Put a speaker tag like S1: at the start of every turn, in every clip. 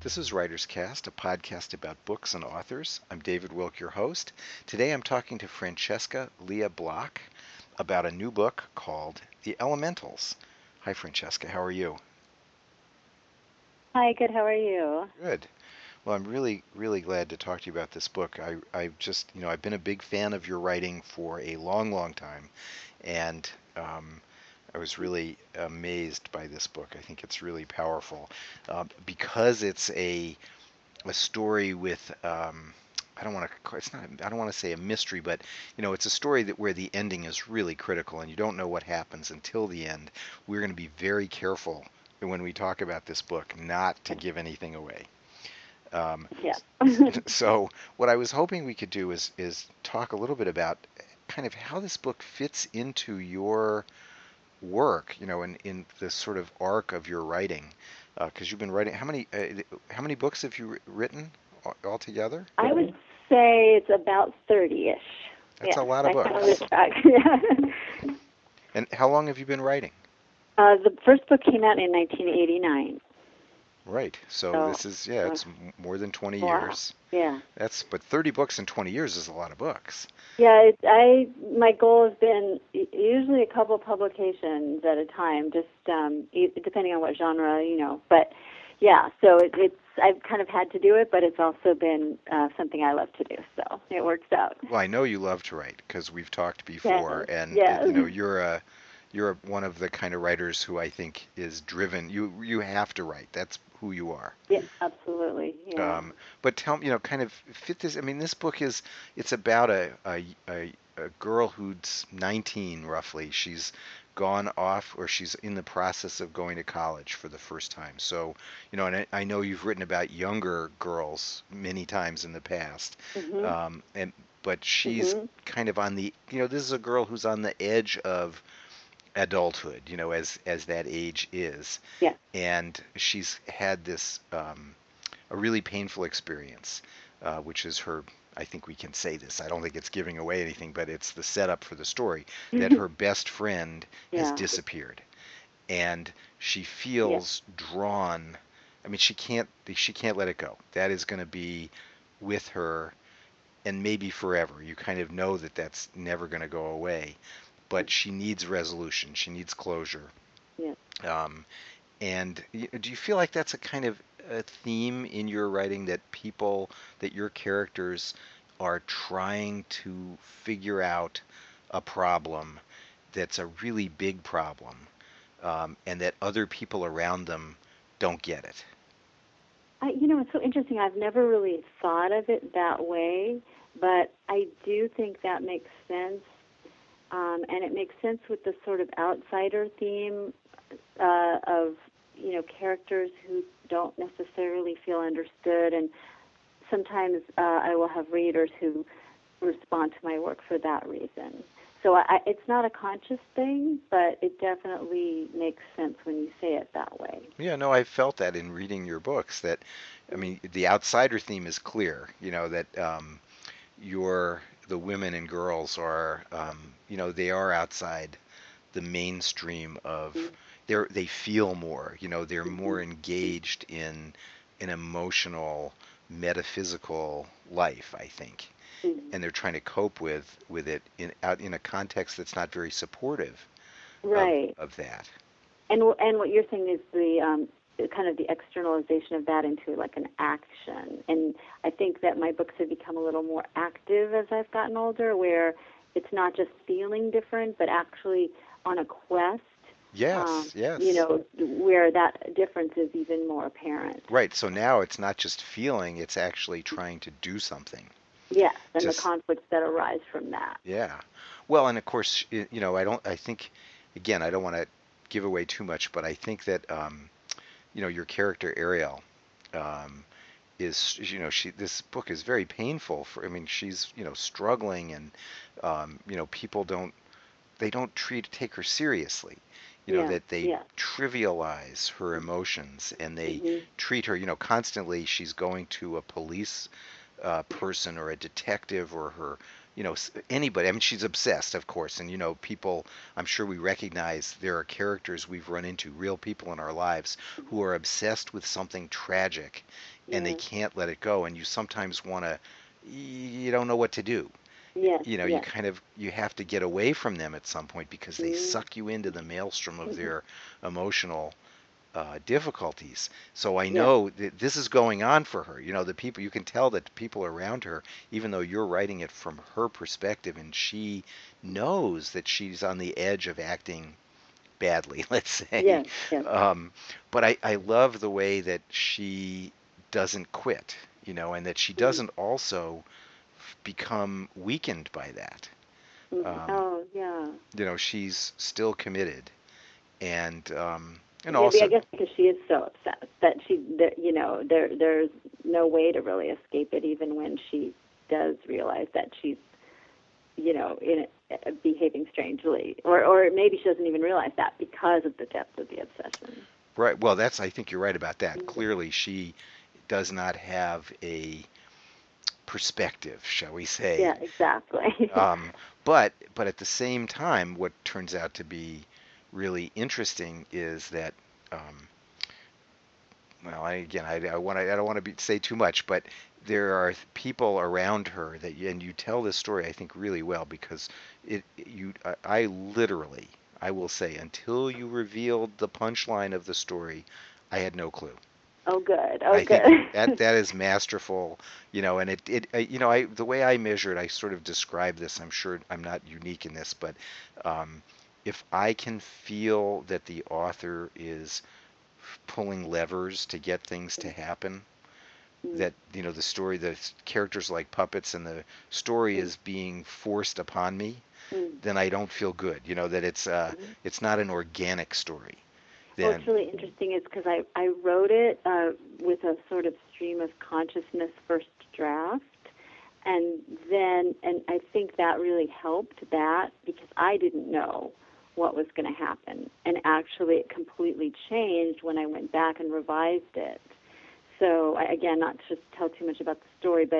S1: This is Writer's Cast, a podcast about books and authors. I'm David Wilk, your host. Today I'm talking to Francesca Lia Block about a new book called The Elementals. Hi, Francesca. How are you?
S2: Hi, good. How are you?
S1: Good. Well, I'm really, really glad to talk to you about this book. I've just, I've been a big fan of your writing for a long, long time, and I was really amazed by this book. I think it's really powerful because it's a story with I don't want to it's not I don't want to say a mystery, but it's a story that where the ending is really critical and you don't know what happens until the end. We're going to be very careful when we talk about this book not to give anything away. Um,
S2: Yeah.
S1: so what I was hoping we could do is talk a little bit about kind of how this book fits into your work, in the sort of arc of your writing, because you've been writing. How many books have you written altogether?
S2: I would say it's about 30-ish.
S1: That's a
S2: Yes,
S1: lot of
S2: I found the
S1: books.
S2: track. Yeah.
S1: And how long have you been writing?
S2: The first book came out in 1989.
S1: Right. So
S2: So,
S1: this is, yeah,
S2: uh,
S1: it's more than 20
S2: wow.
S1: years.
S2: Yeah.
S1: But 30 books in 20 years is a lot of books.
S2: Yeah, my goal has been usually a couple publications at a time, just depending on what genre. But yeah, so it's I've kind of had to do it, but it's also been something I love to do, so it works out.
S1: Well, I know you love to write because we've talked
S2: Yes,
S1: before, and
S2: yes.
S1: you're one of the kind of writers who I think is driven. You have to write. That's who you are.
S2: Yeah, absolutely. Yeah.
S1: But tell me, kind of fit this. I mean, this book it's about a girl who's 19 roughly. She's gone off, or she's in the process of going to college for the first time. So, and I know you've written about younger girls many times in the past,
S2: Mhm.
S1: and but she's
S2: Mhm.
S1: kind of on the, this is a girl who's on the edge of adulthood, as that age is,
S2: Yeah.
S1: and she's had this a really painful experience, which is her. I think we can say this. I don't think it's giving away anything, but it's the setup for the story that her best friend has
S2: Yeah.
S1: disappeared, and she
S2: Yeah.
S1: feels drawn. I mean, she can't let it go. That is going to be with her, and maybe forever. You kind of know that that's never going to go away, but she needs resolution. She needs closure.
S2: Yeah.
S1: Um, and do you feel like that's a kind of a theme in your writing, that your characters are trying to figure out a problem that's a really big problem, and that other people around them don't get it?
S2: It's so interesting. I've never really thought of it that way, but I do think that makes sense. And it makes sense with the sort of outsider theme of, characters who don't necessarily feel understood. And sometimes I will have readers who respond to my work for that reason. So it's not a conscious thing, but it definitely makes sense when you say it that way.
S1: Yeah, no, I felt that in reading your books. That, I mean, the outsider theme is clear. That your the women and girls are, they are outside the mainstream of, they feel more, they're
S2: Mm-hmm.
S1: more engaged in an emotional, metaphysical life, I think,
S2: Mm-hmm.
S1: and they're trying to cope with it out in a context that's not very supportive of
S2: Right.
S1: of that.
S2: And what you're saying is the kind of the externalization of that into like an action. And I think that my books have become a little more active as I've gotten older, where it's not just feeling different, but actually on a quest.
S1: Yes, yes.
S2: Where that difference is even more apparent.
S1: Right. So now it's not just feeling, it's actually trying to do something.
S2: Yes, and the
S1: Just,
S2: conflicts that arise from that.
S1: yeah. Well, and of course, I think, again, I don't want to give away too much, but I think that, your character Ariel, um, is, this book is very painful I mean, she's, struggling, and, people don't take her seriously.
S2: Yeah,
S1: That they
S2: yeah.
S1: trivialize her emotions, and they
S2: Hmm.
S1: treat her, constantly she's going to a police person or a detective, or her, anybody. I mean, she's obsessed, of course, and people. I'm sure we recognize there are characters we've run into, real people in our lives, who are obsessed with something tragic, and they
S2: Yes.
S1: can't let it go, and you sometimes want to, you don't know what to do.
S2: Yes.
S1: You know, you
S2: Yes.
S1: kind of, you have to get away from them at some point because they
S2: Mm.
S1: suck you into the maelstrom of their emotional difficulties. So I
S2: Yes.
S1: know that this is going on for her. You know, the people, you can tell that the people around her, even though you're writing it from her perspective, and she knows that she's on the edge of acting badly, let's say.
S2: Yes. Yes.
S1: Um, but I love the way that she doesn't quit, you know, and that she
S2: Mm.
S1: doesn't also become weakened by that.
S2: Mm.
S1: Um,
S2: Oh, yeah.
S1: you know, she's still committed, and
S2: Yeah, but I
S1: also,
S2: guess because she is so obsessed that there's no way to really escape it, even when she does realize that she's, behaving strangely, or maybe she doesn't even realize that because of the depth of the obsession.
S1: right, well, that's, I think you're right about that.
S2: Mm.
S1: Clearly, she does not have a perspective, shall we say.
S2: Yeah, exactly.
S1: Um, but at the same time, what turns out to be really interesting is that, um, well, I don't want to say too much, but there are people around her that, and you tell this story, I think, really well because I literally, I will say, until you revealed the punchline of the story, I had no clue.
S2: Oh, good. Oh,
S1: I think
S2: good.
S1: that is masterful, you know, and you know, the way I measure it, I sort of describe this. I'm sure I'm not unique in this, but um, if I can feel that the author is pulling levers to get things to happen,
S2: Mm,
S1: that, you know, the story, the characters like puppets, and the story
S2: mm,
S1: is being forced upon me,
S2: mm,
S1: then I don't feel good. You know, that
S2: mm.
S1: it's not an organic story.
S2: Well,
S1: Then
S2: it's really interesting is because I wrote it with a sort of stream of consciousness first draft, and I think that really helped that because I didn't know what was going to happen, and actually it completely changed when I went back and revised it. So again, not to tell too much about the story, but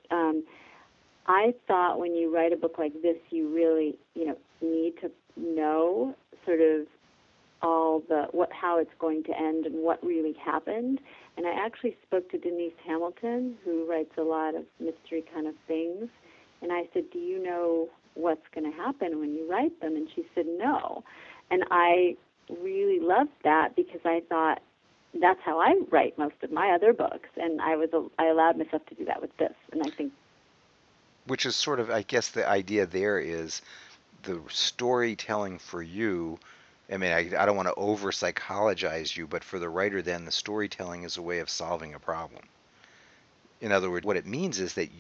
S2: I thought when you write a book like this, you really need to know sort of all the how it's going to end and what really happened. And I actually spoke to Denise Hamilton, who writes a lot of mystery kind of things, and I said, "Do you know what's going to happen when you write them?" And she said, "No." And I really loved that because I thought that's how I write most of my other books, and I allowed myself to do that with this, and I think
S1: which is sort of, I guess, the idea there is the storytelling for you. I mean, I don't want to over psychologize you, but for the writer, then the storytelling is a way of solving a problem. In other words, what it means is that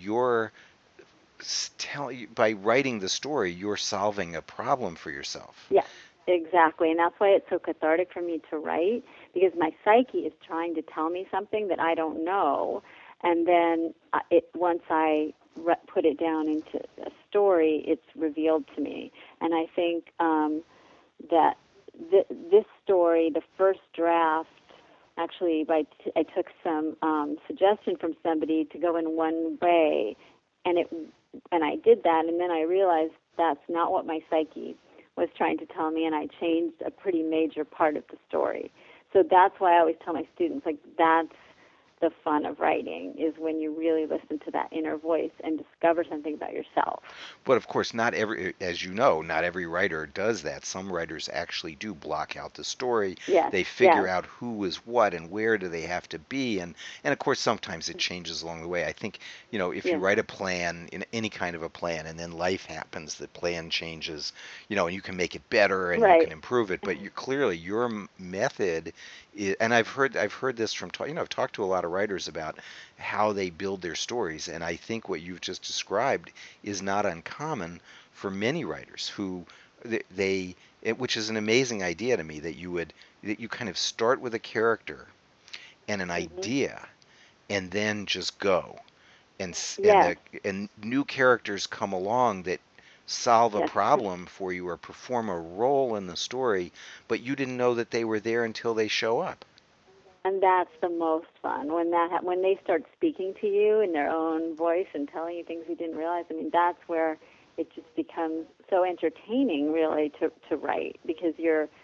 S1: by writing the story, you're solving a problem for yourself.
S2: yes, exactly. And that's why it's so cathartic for me to write, because my psyche is trying to tell me something that I don't know. And then once I put it down into a story, it's revealed to me. And I think that this story, the first draft, actually, I took some suggestion from somebody to go in one way, and I did that, and then I realized that's not what my psyche was trying to tell me, and I changed a pretty major part of the story. So that's why I always tell my students, like, that's the fun of writing, is when you really listen to that inner voice and discover something about yourself.
S1: But of course, not every, as you know, not every writer does that. Some writers actually do block out the story.
S2: Yes,
S1: They figure
S2: yes,
S1: out who is what and where do they have to be, and of course, sometimes it changes along the way. I think, you know, if you
S2: yes,
S1: write a plan, in any kind of a plan, and then life happens, the plan changes, you know, and you can make it better and you can
S2: right.
S1: improve it. But clearly, your method and I've heard this from, you know, I've talked to a lot of writers about how they build their stories, and I think what you've just described is not uncommon for many writers who which is an amazing idea to me, that you kind of start with a character and an
S2: Hmm.
S1: idea and then just go,
S2: Yes,
S1: and new characters come along that solve a
S2: yes.
S1: problem for you or perform a role in the story, but you didn't know that they were there until they show up.
S2: And that's the most fun when when they start speaking to you in their own voice and telling you things you didn't realize. I mean, that's where it just becomes so entertaining, really, to write, because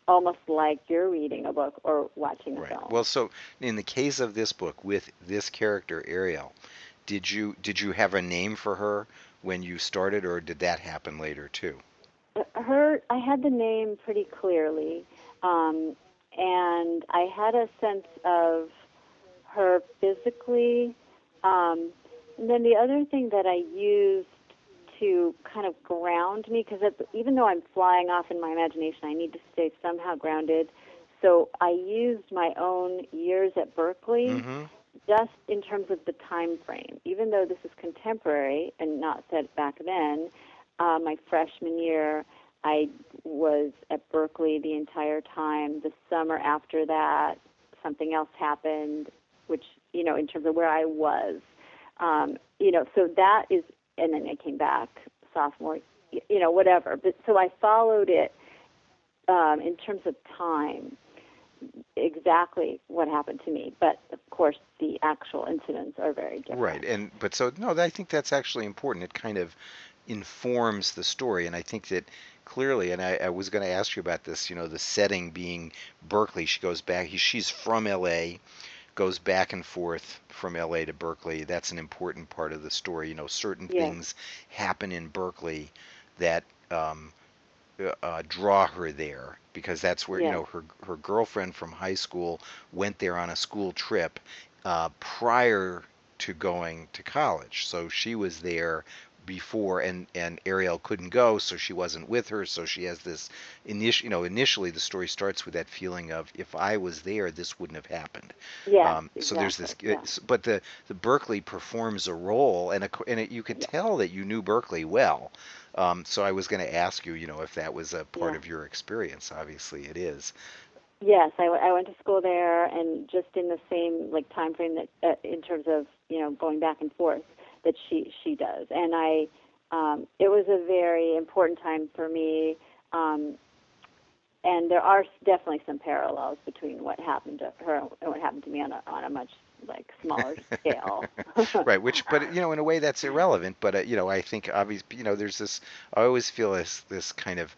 S2: almost like you're reading a book or watching a
S1: Right.
S2: film.
S1: Well, so in the case of this book with this character Ariel, did you have a name for her when you started, or did that happen later too?
S2: I had the name pretty clearly, um, and I had a sense of her physically. Um, and then the other thing that I used to kind of ground me, because even though I'm flying off in my imagination, I need to stay somehow grounded. So I used my own years at Berkeley
S1: Mm-hmm.
S2: just in terms of the time frame. Even though this is contemporary and not set back then, my freshman year, I was at Berkeley the entire time. The summer after that, something else happened, which, in terms of where I was. So that is, and then I came back sophomore, whatever. But so I followed it in terms of time, exactly what happened to me. But of course, the actual incidents are very
S1: Right.
S2: different.
S1: But so no, I think that's actually important. It kind of informs the story, and I think that clearly, and I was going to ask you about this, the setting being Berkeley. She goes back, she's from LA, goes back and forth from LA to Berkeley. That's an important part of the story. Certain
S2: Yes,
S1: things happen in Berkeley that draw her there because that's where
S2: yes,
S1: her girlfriend from high school went there on a school trip prior to going to college. So she was there before, and Ariel couldn't go, so she wasn't with her. So she has this initially the story starts with that feeling of if I was there, this wouldn't have happened.
S2: yes,
S1: So there's this,
S2: exactly. Yeah,
S1: but the Berkeley performs a role, you could
S2: yeah,
S1: tell that you knew Berkeley well. So I was going to ask you, if that was a part
S2: yeah.
S1: of your experience. Obviously, it is.
S2: Yes, I went to school there, and just in the same like time frame that in terms of going back and forth that she does, and it was a very important time for me, um, and there are definitely some parallels between what happened to her and what happened to me on a much like smaller scale.
S1: Right, which, but in a way that's irrelevant. But I think obviously, there's this. I always feel this kind of,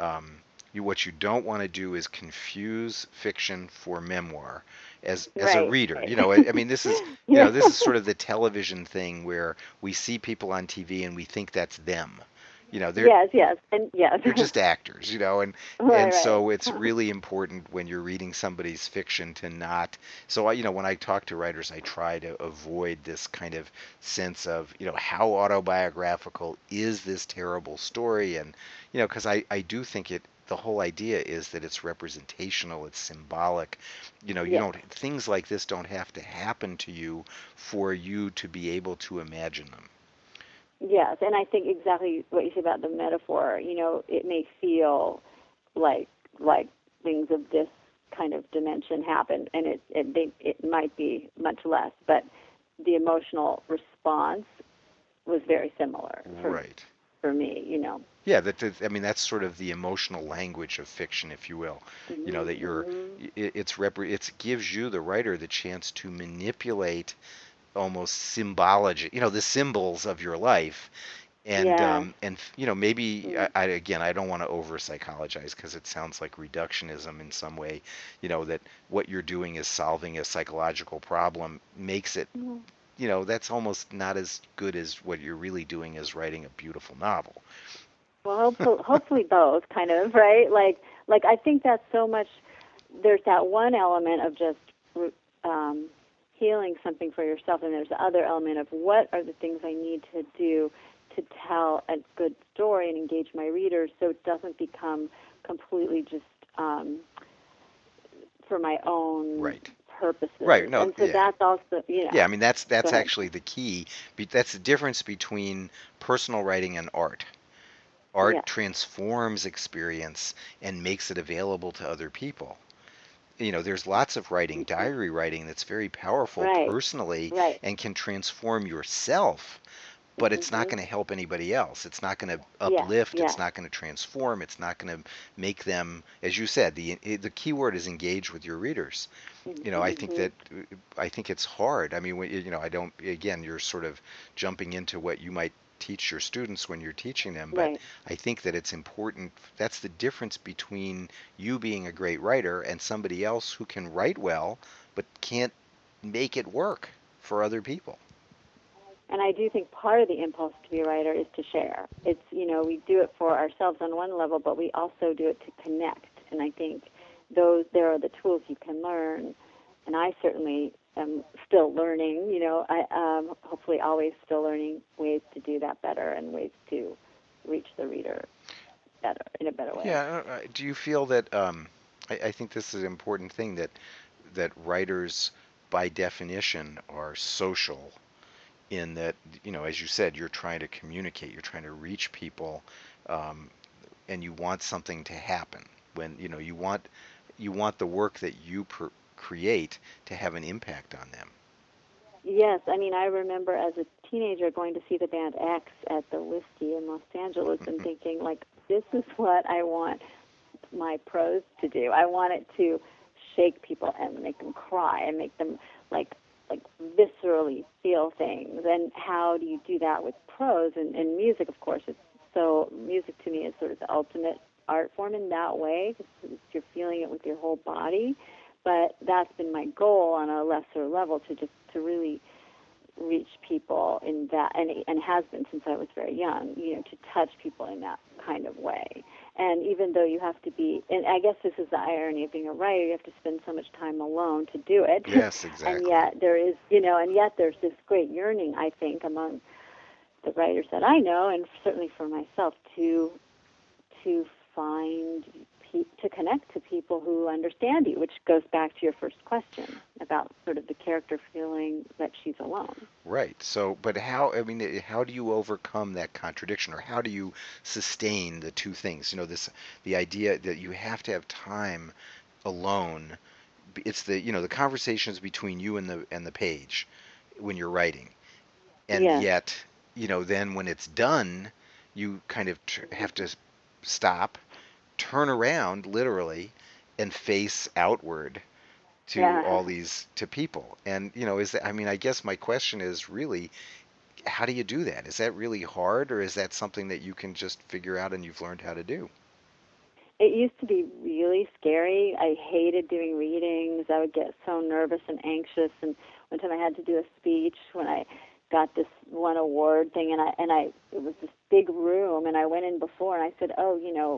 S1: what you don't want to do is confuse fiction for memoir. As a
S2: Right,
S1: reader,
S2: right.
S1: I mean, this is,
S2: Yeah.
S1: this is sort of the television thing where we see people on TV and we think that's them. They're
S2: Yes, yes, and yes.
S1: they're just actors, and
S2: Right, right.
S1: so it's really important when you're reading somebody's fiction to not. So when I talk to writers, I try to avoid this kind of sense of, how autobiographical is this terrible story, and because I do think the whole idea is that it's representational, it's symbolic. You
S2: Yes.
S1: don't things like this don't have to happen to you for you to be able to imagine them.
S2: Yes, and I think exactly what you say about the metaphor. It may feel like like things of this kind of dimension happen, and it might be much less, but the emotional response was very similar
S1: Right.
S2: for me.
S1: Yeah, I mean that's sort of the emotional language of fiction, if you will. That
S2: Hmm.
S1: it gives you the writer the chance to manipulate almost symbology, the symbols of your life,
S2: Yes.
S1: and maybe
S2: Mm.
S1: again I don't want to over psychologize because it sounds like reductionism in some way, that what you're doing is solving a psychological problem makes it,
S2: Mhm.
S1: that's almost not as good as what you're really doing is writing a beautiful novel.
S2: Well, hopefully both, kind of, right? Like I think that's so much. There's that one element of just um, healing something for yourself, and there's the other element of what are the things I need to do to tell a good story and engage my readers, so it doesn't become completely just for my own
S1: Right. Right.
S2: purposes.
S1: No.
S2: And so
S1: Yeah.
S2: that's also,
S1: Yeah. I mean,
S2: go
S1: that's
S2: ahead.
S1: actually the key. That's the difference between personal writing and art. Art
S2: Yeah.
S1: transforms experience and makes it available to other people. There's lots of writing,
S2: Hmm.
S1: diary writing, that's very powerful
S2: Right.
S1: personally
S2: Right.
S1: and can transform yourself, but it's not
S2: Hmm.
S1: going to help anybody else. It's not going to
S2: Yes.
S1: uplift. It's
S2: Yes.
S1: not going to transform. It's not going to make them, as you said, the key word is engage with your readers. I think
S2: Hmm.
S1: that I think it's hard. I mean, I don't. Again, you're sort of jumping into what you might teach your students when you're teaching them, but
S2: Right.
S1: I think that it's important. That's the difference between you being a great writer and somebody else who can write well but can't make it work for other people.
S2: And I do think part of the impulse to be a writer is to share. It's, we do it for ourselves on one level, but we also do it to connect. And I think there are the tools you can learn. And I certainly am still learning, hopefully always still learning ways to do that better and ways to reach the reader better, in a better way.
S1: Yeah, do you feel that I think this is an important thing that writers by definition are social in that, as you said, you're trying to communicate, you're trying to reach people, um, and you want something to happen when you want the work that you create to have an impact on them.
S2: Yes, I mean, I remember as a teenager going to see the band X at the Whiskey in Los Angeles and thinking, like, this is what I want my prose to do. I want it to shake people and make them cry and make them like viscerally feel things. And how do you do that with prose and music? Of course, music to me is sort of the ultimate art form in that way because you're feeling it with your whole body. But that's been my goal on a lesser level to really reach people in that, and has been since I was very young, to touch people in that kind of way. And even though you have to be, and I guess this is the irony of being a writer, you have to spend so much time alone to do it.
S1: Yes,
S2: And
S1: exactly.
S2: yet there is, and yet there's this great yearning, I think, among the writers that I know, and certainly for myself, to find to connect to people who understand you, which goes back to your first question about sort of the character feeling that she's alone.
S1: Right. So, but how, I mean, how do you overcome that contradiction, or how do you sustain the two things? The idea that you have to have time alone. It's the conversations between you and the page when you're writing. And
S2: Yes.
S1: yet, then when it's done, you kind of have to stop, turn around literally, and face outward to
S2: Yeah.
S1: all these to people. And is that, I mean, I guess my question is really, how do you do that? Is that really hard, or is that something that you can just figure out and you've learned how to do?
S2: It used to be really scary. I hated doing readings. I would get so nervous and anxious. And one time I had to do a speech when I got this one award thing, and I it was this big room, and I went in before, and I said, "Oh,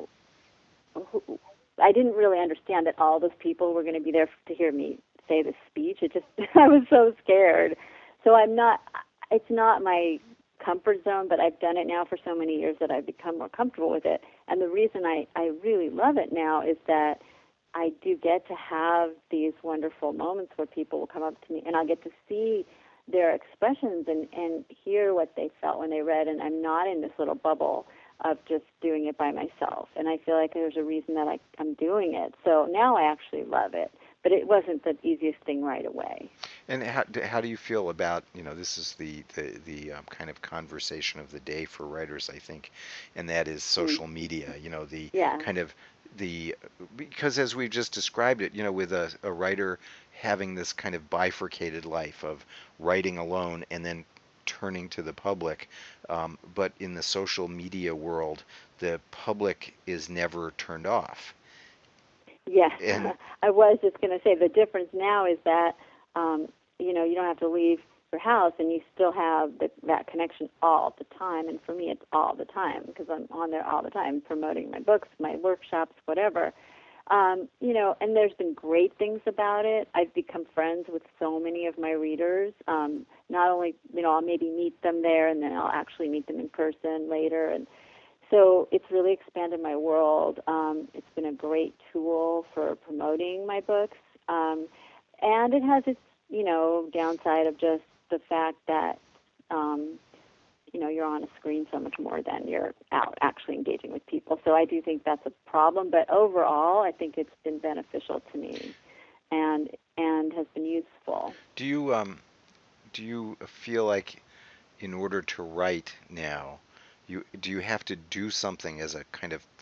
S2: I didn't really understand that all those people were going to be there to hear me say this speech. It just I was so scared. So I'm not. It's not my comfort zone, but I've done it now for so many years that I've become more comfortable with it. And the reason I really love it now is that I do get to have these wonderful moments where people will come up to me and I get to see their expressions and hear what they felt when they read, and I'm not in this little bubble of just doing it by myself. And I feel like there's a reason that I'm doing it. So now I actually love it. But it wasn't the easiest thing right away.
S1: And how do you feel about, this is the kind of conversation of the day for writers, I think, and that is
S2: Mm.
S1: social media, the
S2: Yeah.
S1: kind of the, because as we've just described it, with a writer having this kind of bifurcated life of writing alone and then turning to the public, but in the social media world, the public is never turned off.
S2: Yes,
S1: And
S2: I was just going to say the difference now is that you don't have to leave your house and you still have that connection all the time. And for me, it's all the time because I'm on there all the time promoting my books, my workshops, whatever. And there's been great things about it. I've become friends with so many of my readers. Not only, I'll maybe meet them there and then I'll actually meet them in person later. And so it's really expanded my world. It's been a great tool for promoting my books. And it has its, downside of just the fact that, um, you're on a screen so much more than you're out actually engaging with people. So I do think that's a problem. But overall, I think it's been beneficial to me and has been useful.
S1: do you feel like in order to write now, do you have to do something as a kind of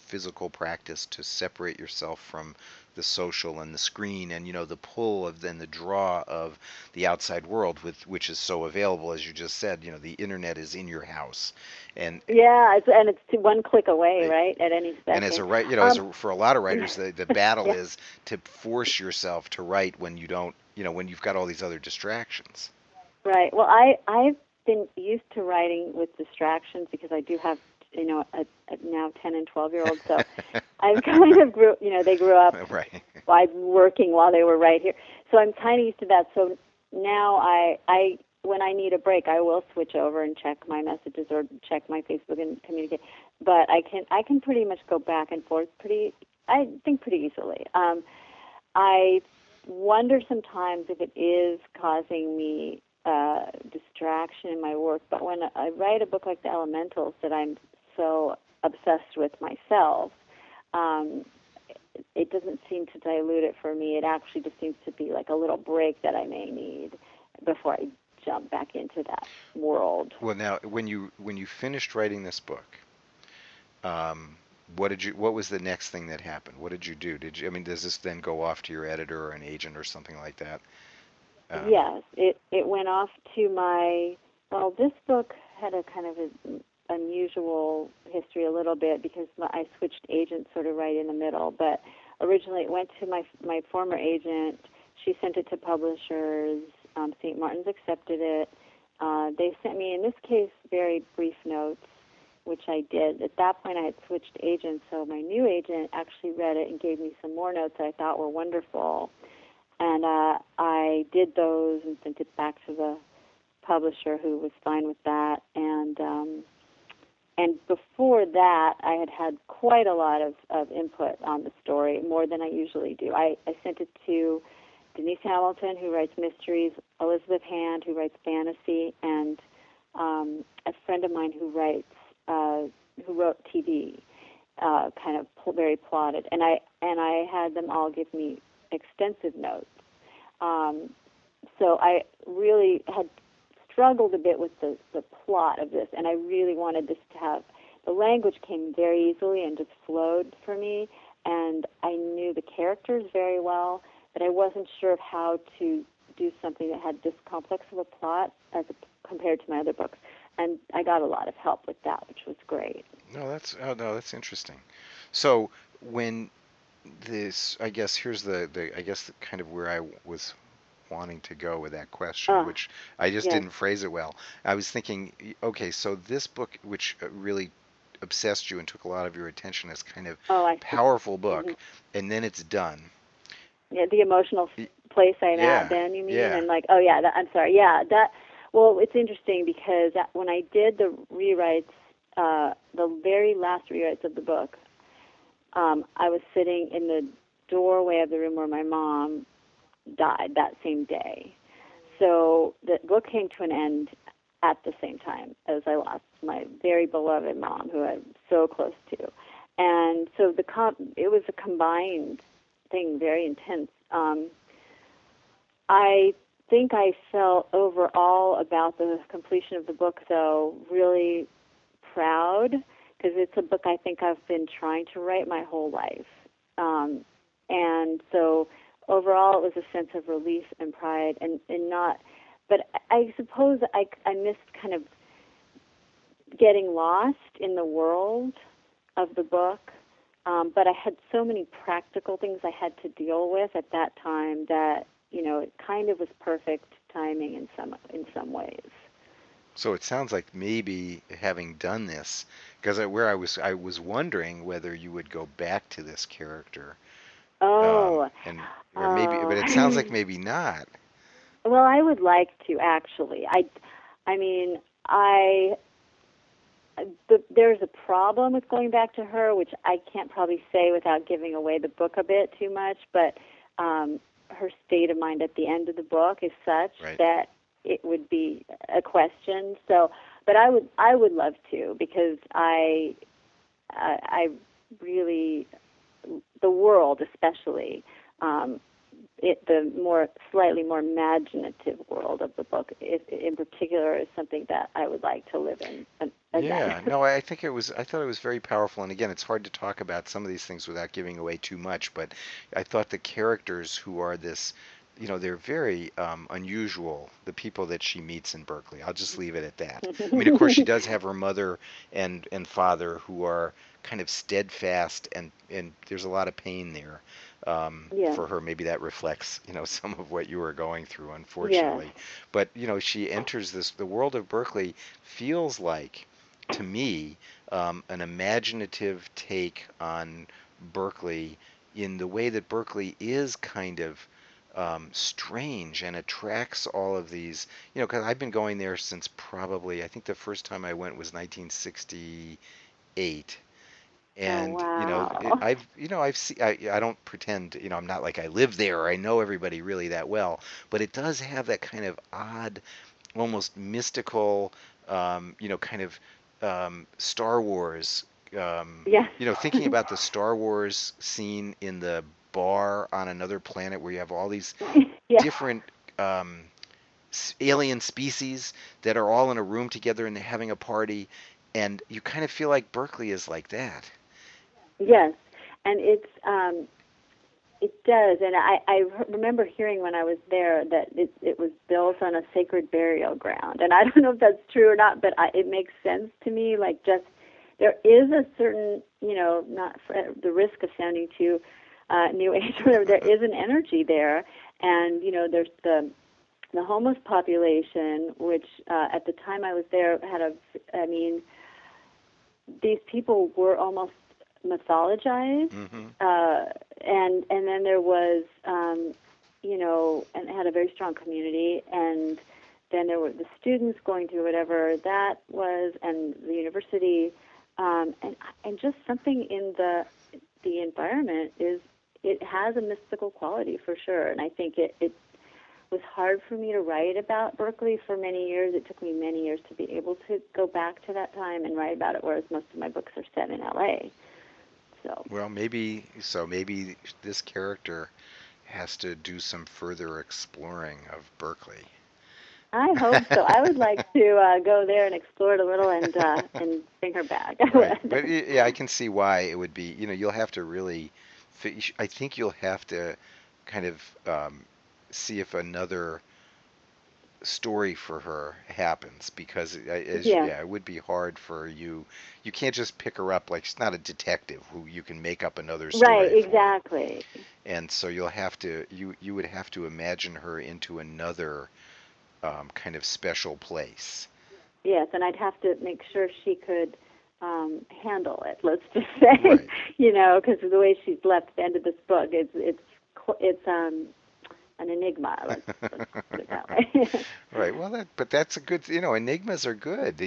S1: physical practice to separate yourself from the social and the screen, and the pull of then the draw of the outside world, with which is so available, as you just said. The internet is in your house, and
S2: Yeah, it's one click away,
S1: right.
S2: right, at any
S1: And as
S2: second.
S1: a write,
S2: Um,
S1: for a lot of writers, the battle
S2: yeah,
S1: is to force yourself to write when you don't, when you've got all these other distractions.
S2: right. Well, I've been used to writing with distractions because I do have, a now 10 and 12-year-olds, so I've kind of they grew up
S1: Right.
S2: by working while they were right here. So I'm kind of used to that. So now I when I need a break, I will switch over and check my messages or check my Facebook and communicate. But I can pretty much go back and forth I think pretty easily. I wonder sometimes if it is causing me distraction in my work. But when I write a book like The Elementals that I'm so obsessed with myself, um, it doesn't seem to dilute it for me. It actually just seems to be like a little break that I may need before I jump back into that world.
S1: Well, now, when you finished writing this book, um, what was the next thing that happened? What did you do? I mean, does this then go off to your editor or an agent or something like that?
S2: Yes, it went off to well, this book had a kind of an unusual history a little bit because I switched agents sort of right in the middle, but originally it went to my former agent. She sent it to publishers. St. Martin's accepted it. They sent me, in this case, very brief notes, which I did. At that point, I had switched agents, so my new agent actually read it and gave me some more notes that I thought were wonderful. And I did those and sent it back to the publisher, who was fine with that. And before that, I had quite a lot of input on the story, more than I usually do. I sent it to Denise Hamilton, who writes mysteries, Elizabeth Hand, who writes fantasy, and a friend of mine who wrote TV, kind of very plotted. And I had them all give me extensive notes. So I really had struggled a bit with the plot of this, and I really wanted this to have, the language came very easily and just flowed for me, and I knew the characters very well, but I wasn't sure of how to do something that had this complex of a plot compared to my other books, and I got a lot of help with that, which was great.
S1: No, that's interesting. So when I guess here's I guess kind of where I was wanting to go with that question,
S2: Ah,
S1: which I just
S2: yes.
S1: didn't phrase it well. I was thinking, okay, so this book, which really obsessed you and took a lot of your attention, as kind of
S2: Oh, I see.
S1: powerful
S2: Hmm.
S1: book, and then it's done.
S2: Yeah, the emotional
S1: Y-
S2: place I'm at
S1: Yeah,
S2: then, you mean?
S1: yeah,
S2: And like, oh yeah, I'm sorry. Yeah, well, it's interesting because when I did the rewrites, the very last rewrites of the book, I was sitting in the doorway of the room where my mom died that same day. So the book came to an end at the same time as I lost my very beloved mom, who I'm so close to. And so it was a combined thing, very intense. I think I felt overall about the completion of the book, though, really proud, because it's a book I think I've been trying to write my whole life. And so overall it was a sense of relief and pride, and not, but I suppose I missed kind of getting lost in the world of the book. But I had so many practical things I had to deal with at that time that it kind of was perfect timing in some ways.
S1: So it sounds like maybe having done this, because I was wondering whether you would go back to this character,
S2: Oh,
S1: and or maybe, but it sounds
S2: oh.
S1: like maybe not.
S2: Well, I would like to actually. I mean, there's a problem with going back to her, which I can't probably say without giving away the book a bit too much. But her state of mind at the end of the book is such
S1: Right.
S2: that it would be a question. So, but I would love to, because I really, the world especially, the slightly more imaginative world of the book, in particular, is something that I would like to live in again.
S1: Yeah, no, I think it was. I thought it was very powerful. And again, it's hard to talk about some of these things without giving away too much. But I thought the characters who are this, they're very unusual. The people that she meets in Berkeley. I'll just leave it at that. I mean, of course, she does have her mother and father who are kind of steadfast, and there's a lot of pain there
S2: Yeah.
S1: for her. Maybe that reflects, some of what you were going through,
S2: Yeah.
S1: unfortunately. But she enters the world of Berkeley feels like to me, an imaginative take on Berkeley in the way that Berkeley is kind of strange and attracts all of these, because I've been going there since probably, I think the first time I went was 1968.
S2: Oh,
S1: And
S2: wow.
S1: I've seen, I don't pretend, I'm not like I live there or I know everybody really that well, but it does have that kind of odd, almost mystical, kind of Star Wars.
S2: Yes.
S1: Thinking about the Star Wars scene in the bar on another planet where you have all these
S2: Yeah.
S1: different um, alien species that are all in a room together and they're having a party, and you kind of feel like Berkeley is like that.
S2: Yes. And it does, and I remember hearing when I was there that it was built on a sacred burial ground, and I don't know if that's true or not, but it makes sense to me. Like, just there is a certain, not for the risk of sounding too new age, or whatever. There is an energy there, and there's the homeless population, which at the time I was there I mean, these people were almost mythologized,
S1: Hmm.
S2: and then there was, and had a very strong community, and then there were the students going through whatever that was, and the university, and just something in the environment it has a mystical quality for sure, and I think it was hard for me to write about Berkeley for many years. It took me many years to be able to go back to that time and write about it, whereas most of my books are set in LA. So
S1: Well, maybe this character has to do some further exploring of Berkeley.
S2: I hope so. I would like to go there and explore it a little and bring her back. I
S1: Right. But
S2: would.
S1: yeah, I can see why it would be, you'll have to really, I think you'll have to kind of see if another story for her happens because
S2: Yeah.
S1: yeah, it would be hard for you. You can't just pick her up like she's not a detective who you can make up another
S2: Right.
S1: story for.
S2: Exactly.
S1: And so you would have to imagine her into another kind of special place.
S2: Yes, and I'd have to make sure she could handle it. Let's just say,
S1: Right.
S2: because the way she's left the end of this book, it's an enigma. Let's put it that way.
S1: Right. Well, but that's a good, enigmas are good.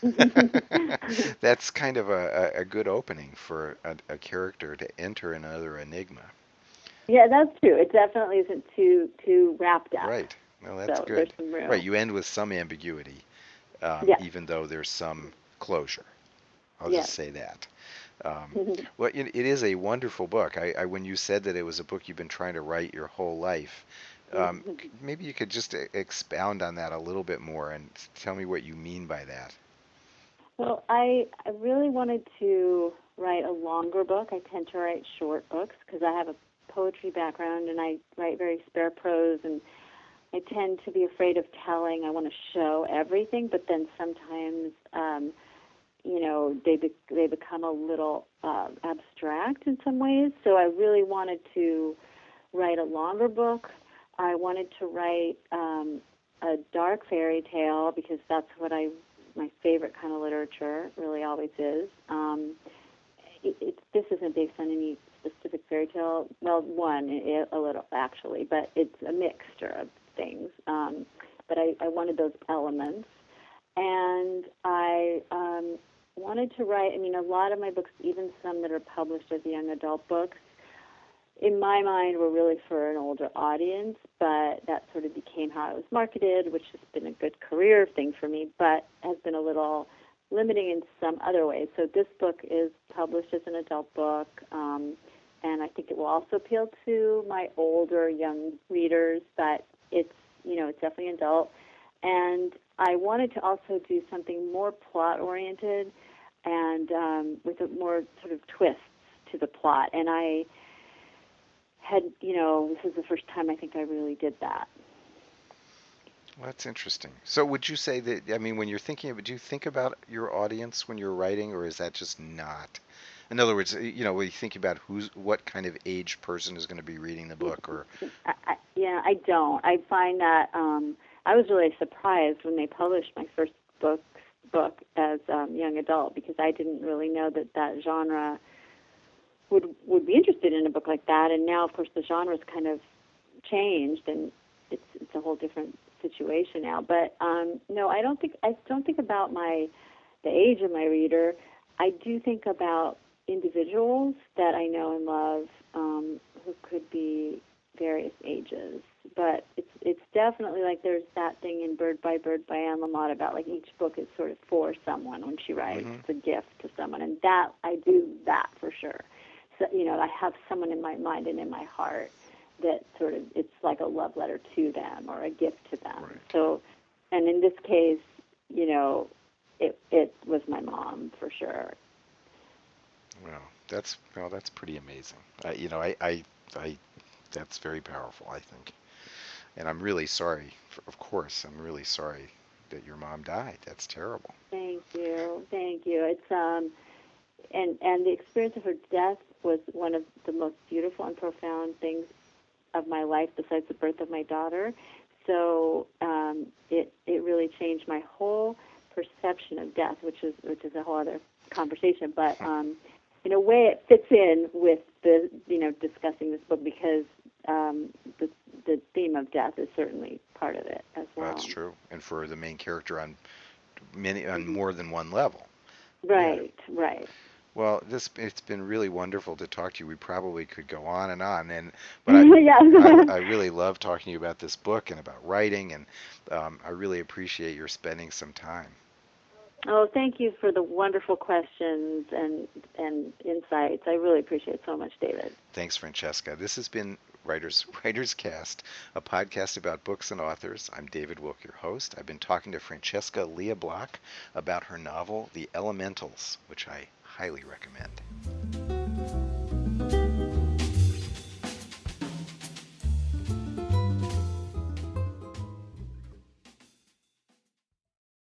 S1: That's kind of a good opening for a character to enter another enigma.
S2: Yeah, that's true. It definitely isn't too wrapped up.
S1: Right. Well, that's
S2: So there's
S1: good.
S2: some
S1: Right.
S2: room.
S1: You end with some ambiguity,
S2: Yeah.
S1: even though there's some closure. I'll
S2: Yeah.
S1: just say that. Well, it is a wonderful book. When you said that it was a book you've been trying to write your whole life, maybe you could just expound on that a little bit more and tell me what you mean by that.
S2: Well, I really wanted to write a longer book. I tend to write short books because I have a poetry background and I write very spare prose, and I tend to be afraid of telling. I want to show everything, but then sometimes they become a little abstract in some ways. So I really wanted to write a longer book. I wanted to write a dark fairy tale because that's what my favorite kind of literature really always is. This isn't based on any specific fairy tale. Well, a little actually, but it's a mixture of things. But I wanted those elements, and I wanted to write. I mean, a lot of my books, even some that are published as young adult books, in my mind were really for an older audience, but that sort of became how I was marketed, which has been a good career thing for me, but has been a little limiting in some other ways. So this book is published as an adult book, and I think it will also appeal to my older young readers, but it's, it's definitely adult. And I wanted to also do something more plot-oriented and with a more sort of twists to the plot. And I had, this is the first time I think I really did that.
S1: Well, that's interesting. So would you say that, I mean, when you're thinking of it, do you think about your audience when you're writing, or is that just not? In other words, when you think about what kind of age person is going to be reading the book, or
S2: I don't. I find that I was really surprised when they published my first book as young adult, because I didn't really know that genre would be interested in a book like that. And now, of course, the genre's kind of changed, and it's a whole different situation now. But no, I don't think about the age of my reader. I do think about individuals that I know and love, who could be various ages. But it's definitely like there's that thing in Bird by Anne Lamott about like each book is sort of for someone when she writes. It's a gift to someone, and that I do that for sure. So I have someone in my mind and in my heart that sort of, it's like a love letter to them or a gift to them.
S1: Right.
S2: So, and in this case, it was my mom for sure.
S1: Well, that's pretty amazing. I that's very powerful, I think. And I'm really sorry. Of course, I'm really sorry that your mom died. That's terrible.
S2: Thank you. It's and the experience of her death was one of the most beautiful and profound things of my life, besides the birth of my daughter. So it really changed my whole perception of death, which is a whole other conversation. But in a way, it fits in with the discussing this book, because the theme of death is certainly part of it as well.
S1: That's true, and for the main character on more than one level.
S2: Right,
S1: yeah.
S2: Right.
S1: Well, it's been really wonderful to talk to you. We probably could go on and on, but I really love talking to you about this book and about writing, and I really appreciate your spending some time.
S2: Oh, thank you for the wonderful questions and insights. I really appreciate it so much, David.
S1: Thanks, Francesca. This has been Writers Cast, a podcast about books and authors. I'm David Wilk, your host. I've been talking to Francesca Lia Block about her novel, The Elementals, which I highly recommend.